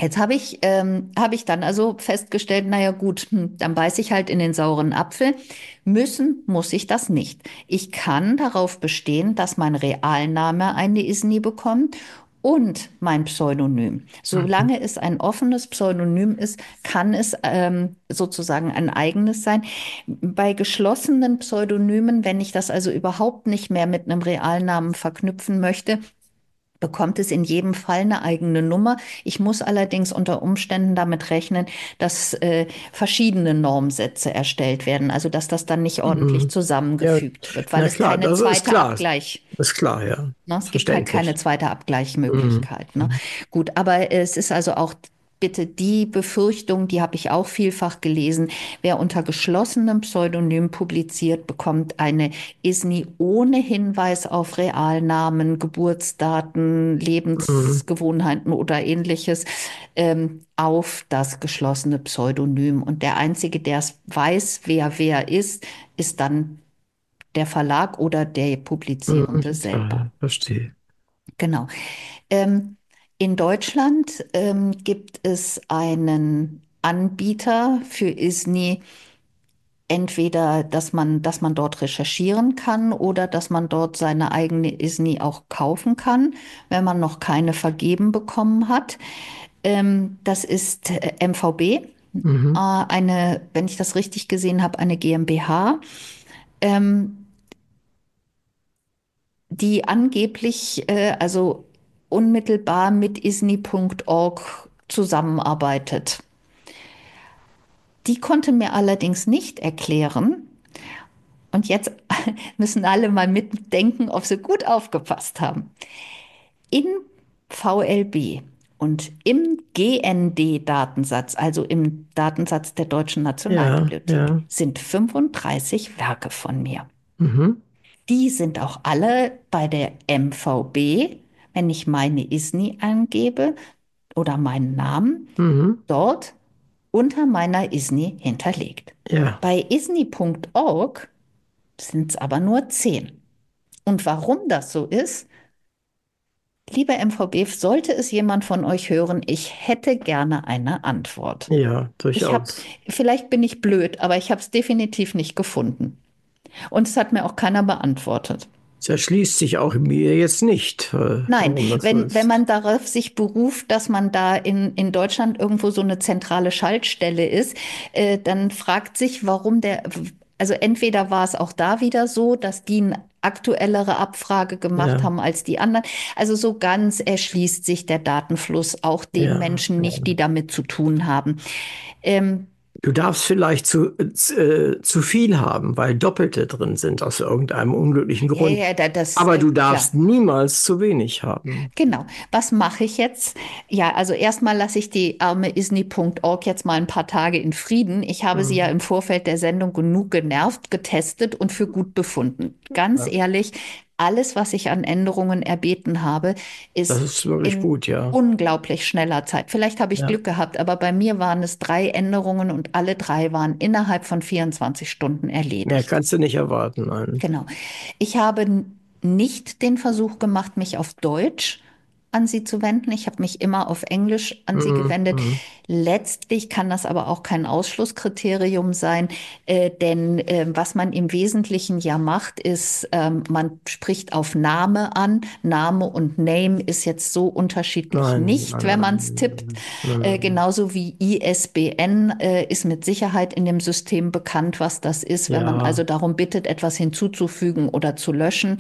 Jetzt habe ich, ähm, habe ich dann also festgestellt, naja gut, hm, dann beiße ich halt in den sauren Apfel. Müssen muss ich das nicht. Ich kann darauf bestehen, dass mein Realname eine ISNI bekommt und mein Pseudonym. Mhm. Solange es ein offenes Pseudonym ist, kann es ähm, sozusagen ein eigenes sein. Bei geschlossenen Pseudonymen, wenn ich das also überhaupt nicht mehr mit einem Realnamen verknüpfen möchte, bekommt es in jedem Fall eine eigene Nummer. Ich muss allerdings unter Umständen damit rechnen, dass äh, verschiedene Normsätze erstellt werden, also dass das dann nicht ordentlich Mhm. Ja, zusammengefügt wird, weil na es klar, keine das ist zweite klar. Abgleich, Das ist klar, ja. ne? Ist Es gibt halt keine verständlich. zweite Mhm. Abgleichmöglichkeit, ne? Mhm. Gut, aber es ist also auch bitte die Befürchtung, die habe ich auch vielfach gelesen, wer unter geschlossenem Pseudonym publiziert, bekommt eine ISNI ohne Hinweis auf Realnamen, Geburtsdaten, Mhm. Lebensgewohnheiten oder ähnliches ähm, auf das geschlossene Pseudonym. Und der Einzige, der es weiß, wer wer ist, ist dann der Verlag oder der Publizierende Mhm. Ja, selber. ja, verstehe. Genau. Ähm, in Deutschland ähm, gibt es einen Anbieter für ISNI, entweder, dass man, dass man dort recherchieren kann oder dass man dort seine eigene ISNI auch kaufen kann, wenn man noch keine vergeben bekommen hat. Ähm, das ist äh, M V B, äh, Mhm. eine, wenn ich das richtig gesehen habe, eine GmbH. Ähm, die angeblich äh, also unmittelbar mit isni Punkt org zusammenarbeitet. Die konnte mir allerdings nicht erklären, und jetzt müssen alle mal mitdenken, ob sie gut aufgepasst haben. In V L B und im G N D-Datensatz, also im Datensatz der Deutschen Ja, Nationalbibliothek, ja. sind fünfunddreißig Werke von mir. Mhm. Die sind auch alle bei der M V B, wenn ich meine ISNI eingebe oder meinen Namen, Mhm. dort unter meiner ISNI hinterlegt. Ja, Bei isni Punkt org sind es aber nur zehn. Und warum das so ist, lieber M V B, sollte es jemand von euch hören, ich hätte gerne eine Antwort. ja, Ich habe, durchaus. vielleicht bin ich blöd, aber ich habe es definitiv nicht gefunden. Und es hat mir auch keiner beantwortet. Es erschließt sich auch mir jetzt nicht, äh, Nein, warum das so wenn, wenn man ist. darauf sich beruft, dass man da in, in Deutschland irgendwo so eine zentrale Schaltstelle ist, äh, dann fragt sich, warum der, also entweder war es auch da wieder so, dass die eine aktuellere Abfrage gemacht Ja, haben als die anderen. Also so ganz erschließt sich der Datenfluss auch den ja, Menschen nicht, ja. die damit zu tun haben. Ähm, Du darfst vielleicht zu, äh, zu viel haben, weil Doppelte drin sind aus irgendeinem unglücklichen ja, Grund. ja, da- das, Aber äh, du klar. darfst niemals zu wenig haben. Genau. Was mache ich jetzt? Ja, also erstmal lasse ich die arme isni Punkt org jetzt mal ein paar Tage in Frieden. Ich habe sie ja Mhm. im Vorfeld der Sendung genug genervt, getestet und für gut befunden. Ganz Ja, ehrlich, alles, was ich an Änderungen erbeten habe, das ist ist wirklich in gut, ja. unglaublich schneller Zeit. Vielleicht habe ich Ja. Glück gehabt, aber bei mir waren es drei Änderungen und alle drei waren innerhalb von vierundzwanzig Stunden Mehr erledigt. kannst du nicht erwarten, nein. Genau. Ich habe n- nicht den Versuch gemacht, mich auf Deutsch an sie zu wenden. Ich habe mich immer auf Englisch an sie Mhm. gewendet. Mhm. Letztlich kann das aber auch kein Ausschlusskriterium sein, äh, denn äh, was man im Wesentlichen ja macht, ist, ähm, man spricht auf Name an. Name und Name ist jetzt so unterschiedlich Nein, nicht, nein, wenn man es tippt. nein, nein, Äh, nein. genauso wie I S B N äh, ist mit Sicherheit in dem System bekannt, was das ist, wenn man also Ja, darum bittet, etwas hinzuzufügen oder zu löschen.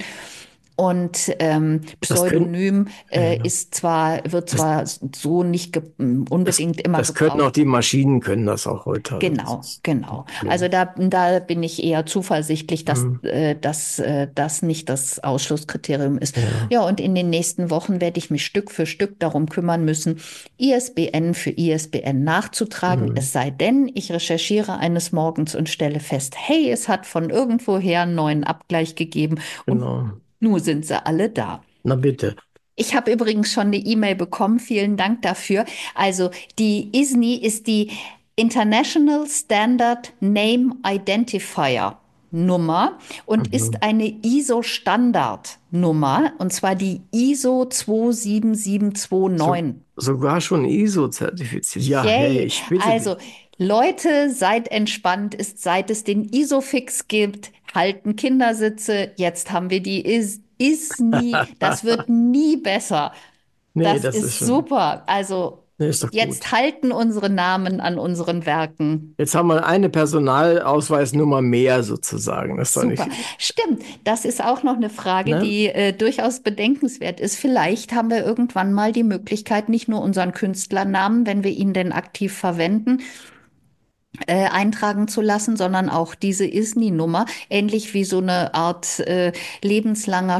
Und ähm, das können, Pseudonym äh, ja, ist zwar, wird das, zwar so nicht ge das, unbedingt immer das können auch gebraucht. die Maschinen, können das auch heute. Also das Genau, ist kein genau. Also Problem. da, da bin ich eher zuversichtlich, dass, Mhm. äh, dass äh, das nicht das Ausschlusskriterium ist. Ja, Ja, und in den nächsten Wochen werde ich mich Stück für Stück darum kümmern müssen, I S B N für I S B N nachzutragen. mhm. Es sei denn, ich recherchiere eines Morgens und stelle fest, hey, es hat von irgendwoher einen neuen Abgleich gegeben und Genau. nun sind sie alle da. Na bitte. Ich habe übrigens schon eine E-Mail bekommen. Vielen Dank dafür. Also die ISNI ist die International Standard Name Identifier. Nummer und ist Mhm. eine I S O-Standardnummer, und zwar die I S O zwei sieben sieben zwei So, neun. sogar schon I S O-zertifiziert. Ja, hey, Yay! ich bitte Also, dich. Leute, seid entspannt. Ist, seit es den Isofix gibt, halten Kindersitze. Jetzt haben wir die Is Isni. Das wird nie besser. Nee, Das das ist ist schon, super. Also, nee, ist doch jetzt gut. halten unsere Namen an unseren Werken. Jetzt haben wir eine Personalausweisnummer mehr sozusagen. Das ist doch Super. nicht, Stimmt. Das ist auch noch eine Frage, ne? die äh, durchaus bedenkenswert ist. Vielleicht haben wir irgendwann mal die Möglichkeit, nicht nur unseren Künstlernamen, wenn wir ihn denn aktiv verwenden, äh, eintragen zu lassen, sondern auch diese I S N I-Nummer, ähnlich wie so eine Art äh, lebenslanger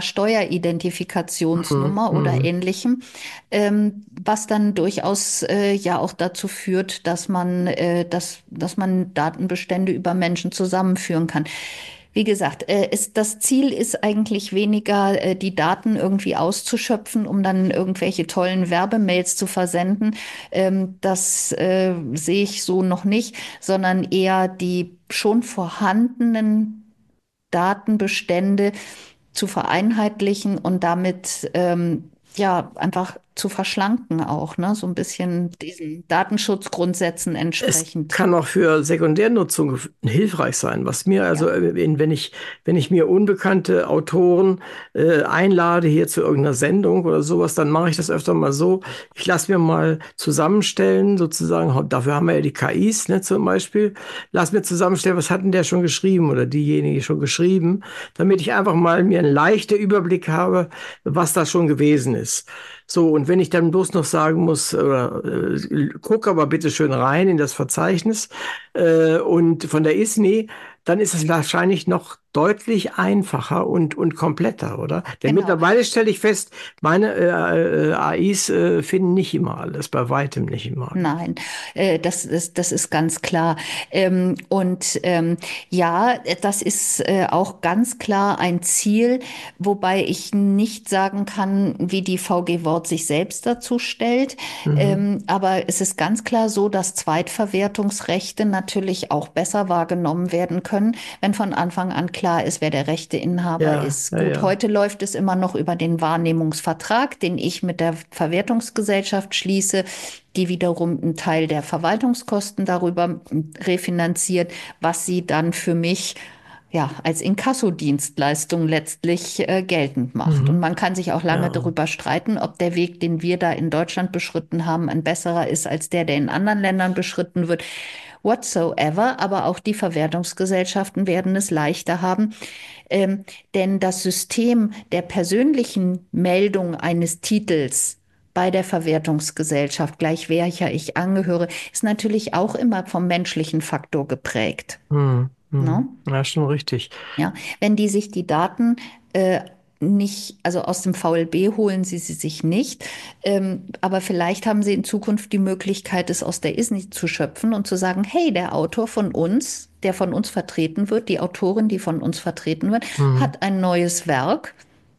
Mhm, Steueridentifikationsnummer oder mhm. ähnlichem, ähm, was dann durchaus äh, ja auch dazu führt, dass man, äh, dass, dass man Datenbestände über Menschen zusammenführen kann. Wie gesagt, äh, ist, das Ziel ist eigentlich weniger, äh, die Daten irgendwie auszuschöpfen, um dann irgendwelche tollen Werbemails zu versenden. Ähm, das äh, sehe ich so noch nicht, sondern eher die schon vorhandenen Datenbestände zu vereinheitlichen und damit ähm, ja einfach zu verschlanken auch, ne? So ein bisschen diesen Datenschutzgrundsätzen Es entsprechend. kann auch für Sekundärnutzung hilfreich sein. Was mir also, Ja, äh, wenn wenn ich, wenn ich mir unbekannte Autoren äh, einlade hier zu irgendeiner Sendung oder sowas, dann mache ich das öfter mal so. Ich lasse mir mal zusammenstellen, sozusagen, hau- dafür haben wir ja die K Is, ne, zum Beispiel. Lass mir zusammenstellen, was hat denn der schon geschrieben oder diejenige schon geschrieben, damit ich einfach mal mir einen leichten Überblick habe, was da schon gewesen ist. So, und wenn ich dann bloß noch sagen muss, oder, äh, guck aber bitte schön rein in das Verzeichnis äh, und von der I S N I, dann ist es wahrscheinlich noch deutlich einfacher und, und kompletter, oder? Denn genau. mittlerweile stelle ich fest, meine äh, äh, A Is äh, finden nicht immer alles, bei weitem nicht immer alles. Nein, äh, das ist, das ist ganz klar. Ähm, und ähm, ja, das ist äh, auch ganz klar ein Ziel, wobei ich nicht sagen kann, wie die V G Wort sich selbst dazu stellt. Mhm. Ähm, aber es ist ganz klar so, dass Zweitverwertungsrechte natürlich auch besser wahrgenommen werden können, wenn von Anfang an klar ist, wer der Rechteinhaber Ja, ist. ja, Gut, ja. heute läuft es immer noch über den Wahrnehmungsvertrag, den ich mit der Verwertungsgesellschaft schließe, die wiederum einen Teil der Verwaltungskosten darüber refinanziert, was sie dann für mich ja, als Inkassodienstleistung letztlich äh, geltend macht. Und Mhm. man kann sich auch lange Ja. darüber streiten, ob der Weg, den wir da in Deutschland beschritten haben, ein besserer ist als der, der in anderen Ländern beschritten wird. Whatsoever, aber auch die Verwertungsgesellschaften werden es leichter haben, ähm, denn das System der persönlichen Meldung eines Titels bei der Verwertungsgesellschaft, gleich welcher ich angehöre, ist natürlich auch immer vom menschlichen Faktor geprägt. Mhm. Ne? Mhm. Ja, schon richtig. Ja, wenn die sich die Daten äh, nicht, also aus dem V L B holen sie sie sich nicht, ähm, aber vielleicht haben sie in Zukunft die Möglichkeit, es aus der I S N I zu schöpfen und zu sagen, hey, der Autor von uns, der von uns vertreten wird, die Autorin, die von uns vertreten wird, Mhm. hat ein neues Werk,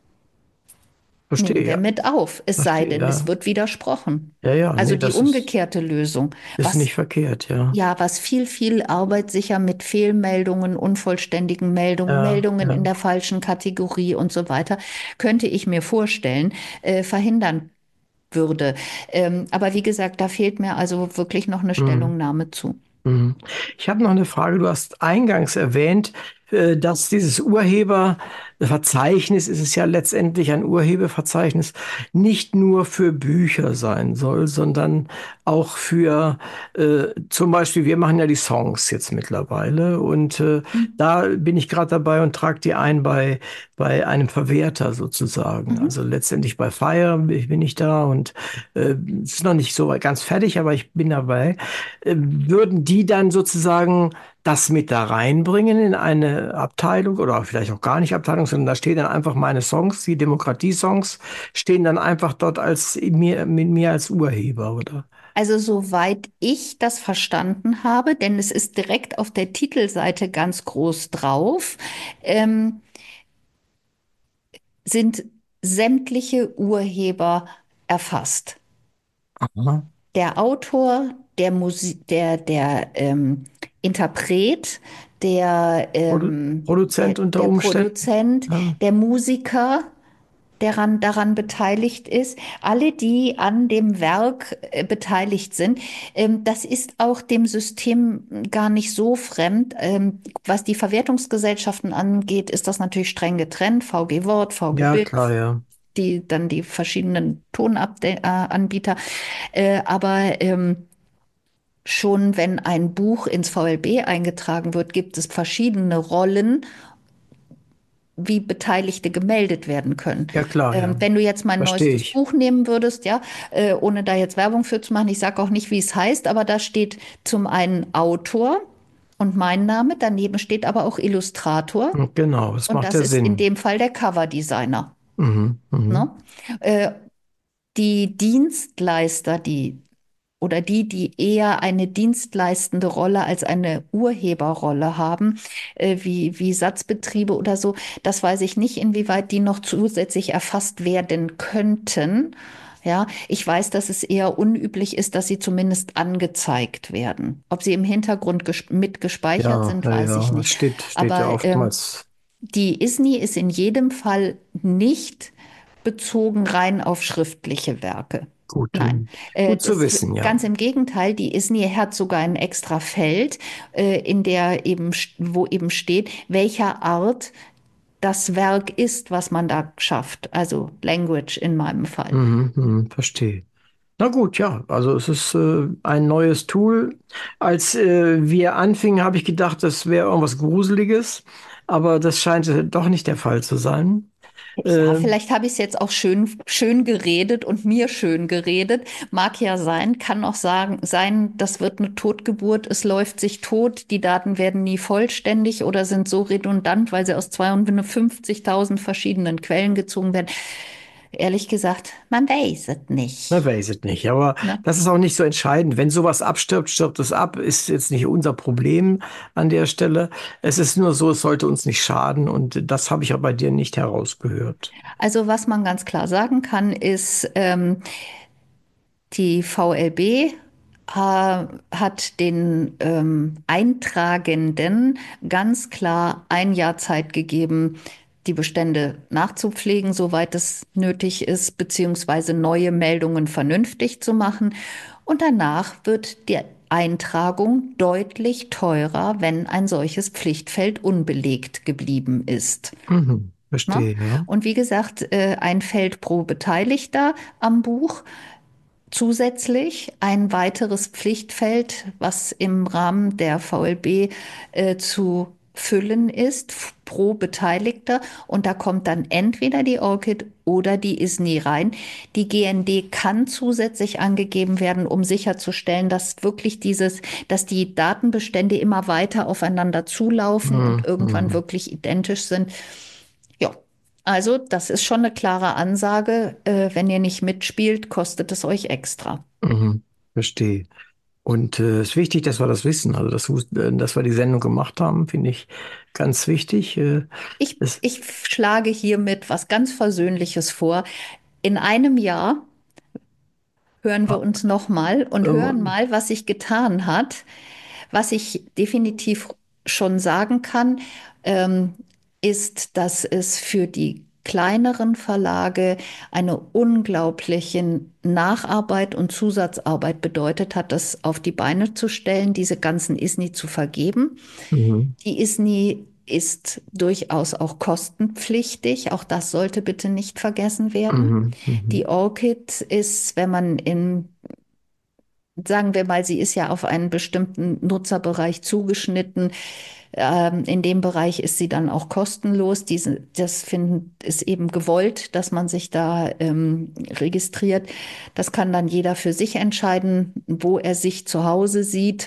Verstehe, nehmen wir ja. mit auf, es sei Verstehe, denn, es ja. wird widersprochen. Ja, ja, Also nee, die das ist, umgekehrte Lösung, ist was nicht verkehrt, ja. ja, was viel, viel Arbeit sicher mit Fehlmeldungen, unvollständigen Meldungen, Ja, Meldungen in ja. der falschen Kategorie und so weiter, könnte ich mir vorstellen, äh, verhindern würde. Ähm, aber wie gesagt, da fehlt mir also wirklich noch eine Mhm. Stellungnahme zu. Mhm. Ich habe noch eine Frage. Du hast eingangs erwähnt, äh, dass dieses Urheberverzeichnis, ist es ja letztendlich ein Urheberverzeichnis, nicht nur für Bücher sein soll, sondern auch für äh, zum Beispiel, wir machen ja die Songs jetzt mittlerweile und äh, da bin ich gerade dabei und trage die ein bei, bei einem Verwerter sozusagen. Mhm. Also letztendlich bei Fire bin ich da und äh, es ist noch nicht so ganz fertig, aber ich bin dabei. Äh, Würden die dann sozusagen das mit da reinbringen in eine Abteilung oder vielleicht auch gar nicht Abteilung, sondern da stehen dann einfach meine Songs, die Demokratie-Songs, stehen dann einfach dort als mir, mit mir als Urheber, oder? Also soweit ich das verstanden habe, denn es ist direkt auf der Titelseite ganz groß drauf, ähm, sind sämtliche Urheber erfasst. Aha. Der Autor, der Musi der, der ähm, Interpret, der, Produ ähm, der, Produzent unter der Umständen? Produzent, Ja, der Musiker, der ran, daran beteiligt ist, alle, die an dem Werk äh, beteiligt sind. Ähm, das ist auch dem System gar nicht so fremd. Ähm, was die Verwertungsgesellschaften angeht, ist das natürlich streng getrennt. V G Wort, V G ja, Bild, klar, ja. die dann die verschiedenen Tonanbieter. Äh, aber ähm, schon wenn ein Buch ins V L B eingetragen wird, gibt es verschiedene Rollen, wie Beteiligte gemeldet werden können. Ja, klar, Ähm, ja. wenn du jetzt mein Verstehe neuestes ich. Buch nehmen würdest, ja, äh, ohne da jetzt Werbung für zu machen, ich sage auch nicht, wie es heißt, aber da steht zum einen Autor und mein Name, daneben steht aber auch Illustrator Und genau, das und macht das ja ist in Sinn. dem Fall der Coverdesigner. Mhm, mhm. Ne? Äh, die Dienstleister, die oder die, die eher eine dienstleistende Rolle als eine Urheberrolle haben, äh, wie, wie Satzbetriebe oder so, das weiß ich nicht, inwieweit die noch zusätzlich erfasst werden könnten. Ja, ich weiß, dass es eher unüblich ist, dass sie zumindest angezeigt werden. Ob sie im Hintergrund ges- mit gespeichert Ja, sind, ja, weiß ich ja. Es nicht. steht, steht ja Aber ähm, oftmals die I S N I ist in jedem Fall nicht bezogen rein auf schriftliche Werke. gut, Nein, ähm, äh, gut zu das, wissen, ja. ganz im Gegenteil, die I S N I hat sogar ein extra Feld, äh, in der eben, wo eben steht, welcher Art das Werk ist, was man da schafft. Also Language in meinem Fall. Mhm, mhm, verstehe. Na gut, ja, also es ist äh, ein neues Tool. Als äh, wir anfingen, habe ich gedacht, das wäre irgendwas Gruseliges, aber das scheint äh, doch nicht der Fall zu sein. Ja, Äh, vielleicht habe ich es jetzt auch schön, schön geredet und mir schön geredet. Mag ja sein, kann auch sagen, sein, das wird eine Totgeburt, es läuft sich tot, die Daten werden nie vollständig oder sind so redundant, weil sie aus zweihundertfünfzigtausend verschiedenen Quellen gezogen werden. Ehrlich gesagt, man weiß es Man nicht. weiß es nicht, aber Ne? das ist auch nicht so entscheidend. Wenn sowas abstirbt, stirbt es ab, ist jetzt nicht unser Problem an der Stelle. Es ist nur so, es sollte uns nicht schaden und das habe ich ja bei dir nicht herausgehört. Also was man ganz klar sagen kann, ist, ähm, die V L B äh, hat den ähm, Eintragenden ganz klar ein Jahr Zeit gegeben, die Bestände nachzupflegen, soweit es nötig ist, beziehungsweise neue Meldungen vernünftig zu machen. Und danach wird die Eintragung deutlich teurer, wenn ein solches Pflichtfeld unbelegt geblieben ist. Mhm, Ne? verstehe, ja. Und wie gesagt, äh, ein Feld pro Beteiligter am Buch. Zusätzlich ein weiteres Pflichtfeld, was im Rahmen der V L B äh, zu füllen ist pro Beteiligter. Und da kommt dann entweder die ORCID oder die I S N I rein. Die G N D kann zusätzlich angegeben werden, um sicherzustellen, dass wirklich dieses, dass die Datenbestände immer weiter aufeinander zulaufen und Mhm, irgendwann mhm, wirklich identisch sind. Ja, also das ist schon eine klare Ansage. Äh, wenn ihr nicht mitspielt, kostet es euch extra. mhm, verstehe. Und äh, es ist wichtig, dass wir das wissen. Also, dass, äh, dass wir die Sendung gemacht haben, finde ich ganz wichtig. Äh, Ich, es, ich schlage hiermit was ganz Versöhnliches vor. In einem Jahr hören wir uns nochmal und hören ähm, mal, was sich getan hat. Was ich definitiv schon sagen kann, ähm, ist, dass es für die kleineren Verlage eine unglaubliche Nacharbeit und Zusatzarbeit bedeutet hat, das auf die Beine zu stellen, diese ganzen I S N I zu vergeben. mhm, Die I S N I ist durchaus auch kostenpflichtig. Auch das sollte bitte nicht vergessen werden. mhm, mhm, Die ORCID ist, wenn man in, sagen wir mal, sie ist ja auf einen bestimmten Nutzerbereich zugeschnitten. Ähm, in dem Bereich ist sie dann auch kostenlos. Diese, das finden, ist eben gewollt, dass man sich da ähm, registriert. Das kann dann jeder für sich entscheiden, wo er sich zu Hause sieht.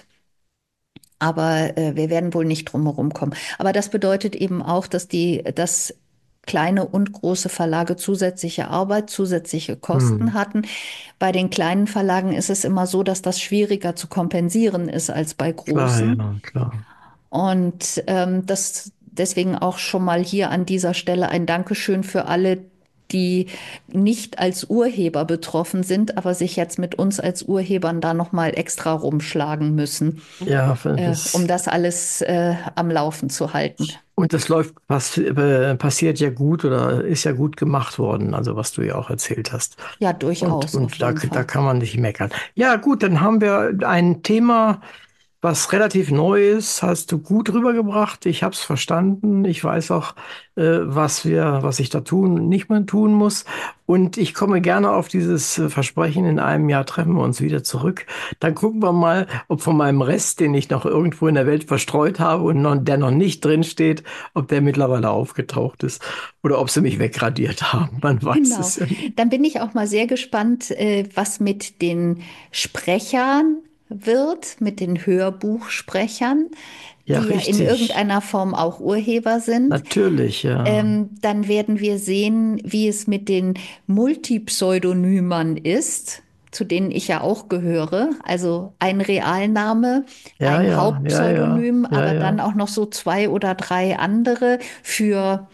Aber äh, wir werden wohl nicht drum herum kommen. Aber das bedeutet eben auch, dass die, dass kleine und große Verlage zusätzliche Arbeit, zusätzliche Kosten mhm. hatten. Bei den kleinen Verlagen ist es immer so, dass das schwieriger zu kompensieren ist als bei Klar, großen. ja, klar. Und ähm, das deswegen auch schon mal hier an dieser Stelle ein Dankeschön für alle, die nicht als Urheber betroffen sind, aber sich jetzt mit uns als Urhebern da nochmal extra rumschlagen müssen, Ja, äh, um das, das alles äh, am Laufen zu halten. und das läuft, pass, äh, passiert ja gut oder ist ja gut gemacht worden, also was du ja auch erzählt hast. Ja, Und, durchaus, auf und da, jeden da Fall. kann man nicht meckern. Ja, gut, dann haben wir ein Thema, was relativ neu ist, hast du gut rübergebracht. Ich habe es verstanden. Ich weiß auch, äh, was wir, was ich da tun, nicht mehr tun muss. Und ich komme gerne auf dieses äh, Versprechen, in einem Jahr treffen wir uns wieder zurück. Dann gucken wir mal, ob von meinem Rest, den ich noch irgendwo in der Welt verstreut habe und noch, der noch nicht drin steht, ob der mittlerweile aufgetaucht ist oder ob sie mich wegradiert haben. Man weiß Genau. es ja nicht. Dann bin ich auch mal sehr gespannt, äh, was mit den Sprechern wird, mit den Hörbuchsprechern, Ja, die ja in richtig. irgendeiner Form auch Urheber sind. Natürlich, ja. Ähm, dann werden wir sehen, wie es mit den Multipseudonymern ist, zu denen ich ja auch gehöre. Also ein Realname, Ja, ein ja, ja, ja, Hauptpseudonym, ja, aber dann ja. auch noch so zwei oder drei andere für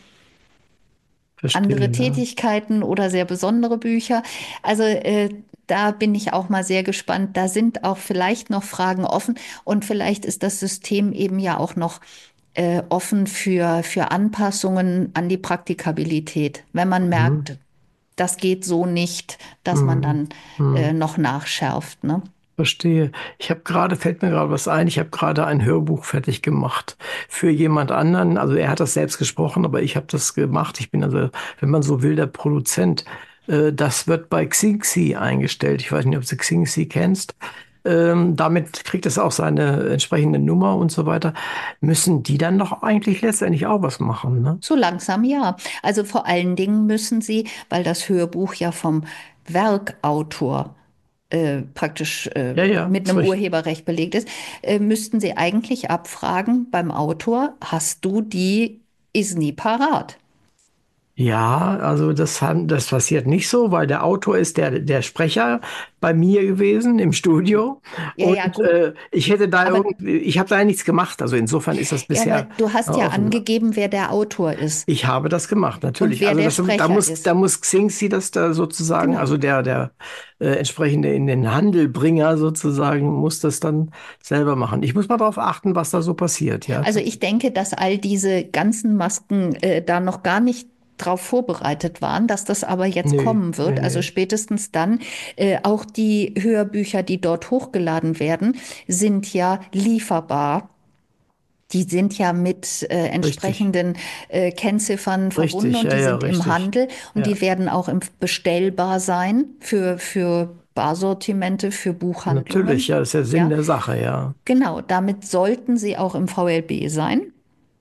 andere Verstehe, ja. Tätigkeiten oder sehr besondere Bücher. Also äh, da bin ich auch mal sehr gespannt. Da sind auch vielleicht noch Fragen offen und vielleicht ist das System eben ja auch noch äh, offen für, für Anpassungen an die Praktikabilität. Wenn man Mhm. merkt, das geht so nicht, dass man Mhm. dann äh, Mhm. noch nachschärft, ne? Verstehe. Ich habe gerade, fällt mir gerade was ein, ich habe gerade ein Hörbuch fertig gemacht für jemand anderen. Also er hat das selbst gesprochen, aber ich habe das gemacht. Ich bin also, wenn man so will, der Produzent. Äh, Das wird bei Xingxi eingestellt. Ich weiß nicht, ob du Xingxi kennst. Ähm, damit kriegt es auch seine entsprechende Nummer und so weiter. Müssen die dann doch eigentlich letztendlich auch was machen, ne? So langsam ja. Also vor allen Dingen müssen Sie, weil das Hörbuch ja vom Werkautor äh, praktisch äh, Ja, ja, mit ist einem richtig. Urheberrecht belegt ist, äh, müssten Sie eigentlich abfragen beim Autor, hast du die I S N I parat? Ja, also das, han- das passiert nicht so, weil der Autor ist der, der Sprecher bei mir gewesen im Studio Ja, ja, und gut. äh, ich hätte da Aber, irgendwie, ich habe da nichts gemacht. Also insofern ist das ja, aber bisher du äh, hast ja offen. angegeben, wer der Autor ist Ich habe das gemacht, und natürlich. wer Also der das, da Sprecher muss, da ist. muss Xingxi das da sozusagen, Genau. also der, der äh, entsprechende in den Handelbringer sozusagen, muss das dann selber machen. Ich muss mal darauf achten, was da so passiert, ja, Also ich tatsächlich. denke, dass all diese ganzen Masken äh, da noch gar nicht darauf vorbereitet waren, dass das aber jetzt Nee, kommen nee, wird. Also nee. spätestens dann, äh, auch die Hörbücher, die dort hochgeladen werden, sind ja lieferbar. Die sind ja mit äh, Richtig, entsprechenden äh, Kennziffern verbunden richtig, und ja, die ja, sind im richtig. Handel und Ja. die werden auch im, bestellbar sein für, für Barsortimente, für Natürlich, Buchhandlungen. ja, das ist der Sinn Ja, der Sache, ja. genau. Damit sollten sie auch im V L B sein.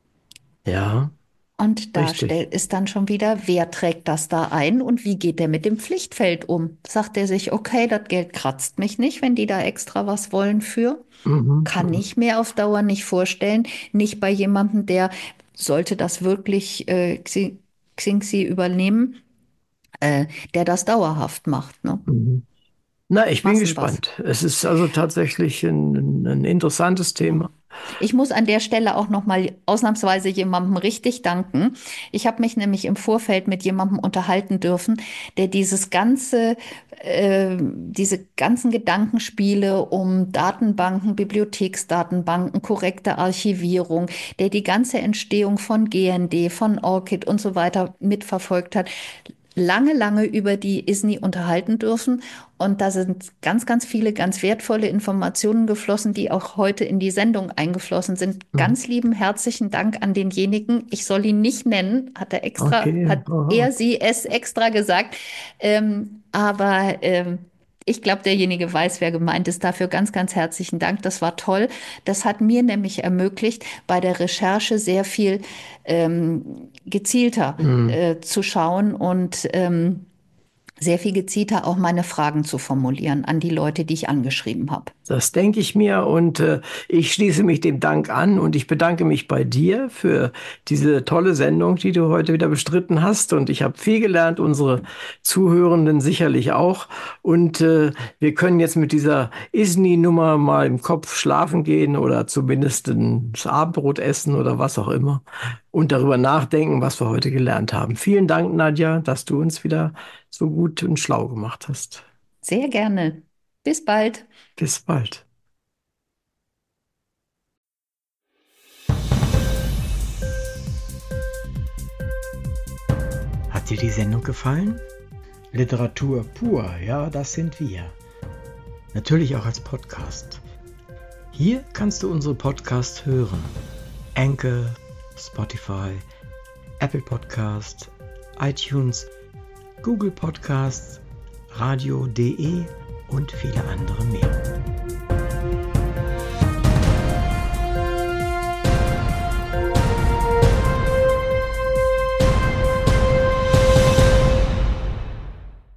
Ja, Und da richtig. stellt ist dann schon wieder, wer trägt das da ein und wie geht der mit dem Pflichtfeld um? Sagt er sich, okay, das Geld kratzt mich nicht, wenn die da extra was wollen für? Mhm, Kann mhm, ich mir auf Dauer nicht vorstellen. Nicht bei jemandem, der sollte das wirklich äh, Xi- Xingxi übernehmen, äh, der das dauerhaft macht, ne? mhm. Na, ich bin Massenbass. gespannt. Es ist also tatsächlich ein, ein interessantes Ja. Thema. Ich muss an der Stelle auch noch mal ausnahmsweise jemandem richtig danken. Ich habe mich nämlich im Vorfeld mit jemandem unterhalten dürfen, der dieses ganze, äh, diese ganzen Gedankenspiele um Datenbanken, Bibliotheksdatenbanken, korrekte Archivierung, der die ganze Entstehung von G N D, von ORCID und so weiter mitverfolgt hat, lange, lange über die I S N I unterhalten dürfen. Und da sind ganz, ganz viele ganz wertvolle Informationen geflossen, die auch heute in die Sendung eingeflossen sind. Mhm. Ganz lieben herzlichen Dank an denjenigen. Ich soll ihn nicht nennen, hat er extra, Okay, hat aha. er sie es extra gesagt. Ähm, aber ähm, ich glaube, derjenige weiß, wer gemeint ist. Dafür ganz, ganz herzlichen Dank. Das war toll. Das hat mir nämlich ermöglicht, bei der Recherche sehr viel ähm, gezielter Mhm. äh, zu schauen und ähm, sehr viel gezielter auch meine Fragen zu formulieren an die Leute, die ich angeschrieben habe. Das denke ich mir und äh, ich schließe mich dem Dank an und ich bedanke mich bei dir für diese tolle Sendung, die du heute wieder bestritten hast und ich habe viel gelernt, unsere Zuhörenden sicherlich auch und äh, wir können jetzt mit dieser Isni-Nummer mal im Kopf schlafen gehen oder zumindest das Abendbrot essen oder was auch immer und darüber nachdenken, was wir heute gelernt haben. Vielen Dank, Nadja, dass du uns wieder so gut und schlau gemacht hast. Sehr gerne. Bis bald. Bis bald. Hat dir die Sendung gefallen? Literatur pur, ja, das sind wir. Natürlich auch als Podcast. Hier kannst du unsere Podcasts hören. Anchor, Spotify, Apple Podcast, iTunes, Google Podcasts, radio punkt de und viele andere mehr.